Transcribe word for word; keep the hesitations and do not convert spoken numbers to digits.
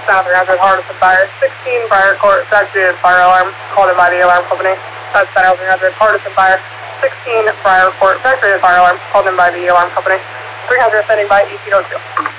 South three hundred, Hardison Fire. sixteen Briar Court, activated fire alarm, called in by the alarm company. That's South three hundred, Hardison Fire. sixteen Briar Court, activated fire alarm, called in by the alarm company. three hundred sending by E T O two.